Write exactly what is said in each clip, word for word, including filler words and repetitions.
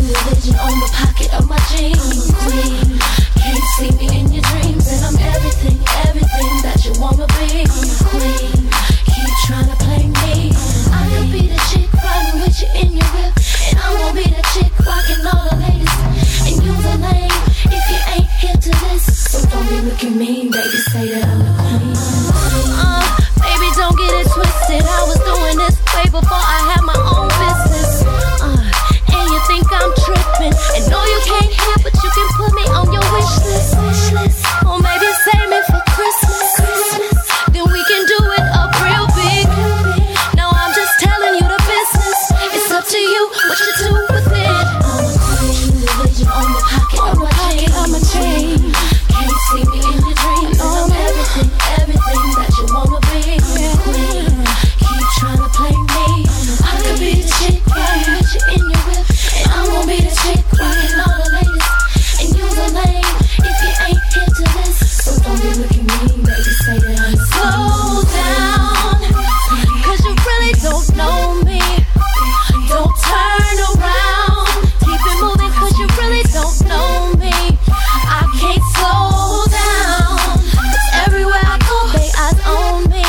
religion on the pocket of my jeans. Queen, can't see me in your dreams, and I'm everything, everything that you wanna be. Queen, keep trying to play me. I could be the chick riding with you in your whip, and I won't be the chick rocking all the ladies. And you the lame if you ain't hip to this. So don't be looking mean, baby, say that I'm the queen. Uh, baby, don't get it twisted. I was doing this way before I had my own business. Uh, and you think I'm tripping, and no, you can't hear, but you can put me on your wish list. Wish list. Or maybe save me for Christmas. Christmas. Then we can do it up real big. Now I'm just telling you the business. It's up to you what you do with it. I'm a queen, religion on the pocket of my chain. I'm a chain. Can't see me in your dreams. I'm everything, everything that you wanna be. Queen, keep trying to play me. I could be the chick riding with you in your whip, and I won't be the chick rocking all the ladies. And you the lame if you ain't hip to this. So don't be looking mean, baby, say that I'm slow down, cause you really don't know me. Don't turn around, keep it moving, cause you really don't know me. I can't slow down, cause everywhere I go, they eyes on me.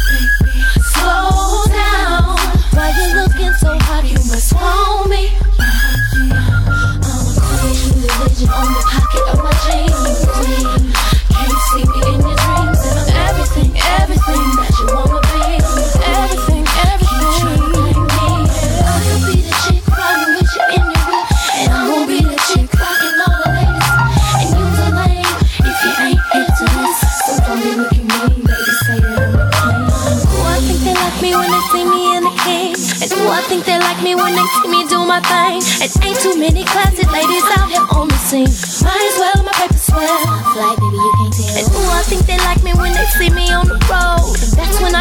Slow down, why you looking so hot, you must want me. I'm a queen, religion on the pocket of my jeans. Queen, can't see me in your dreams, and I'm everything, everything that you wanna be. Everything, everything. Keep trying to play me. I could be the chick riding with you in your whip, and I won't be the chick rocking all the ladies. And you the lame if you ain't hip to this. So don't be looking mean, baby, say that I'm the queen. Oh, I think they like me when they see me in the king. And oh, I think they like me when they see me do my thing. And ain't too many classy ladies out here on the scene. Might as well my paper swell. Fly, baby, you can't tell. And oh, I think they like me when they see me on the road. And that's when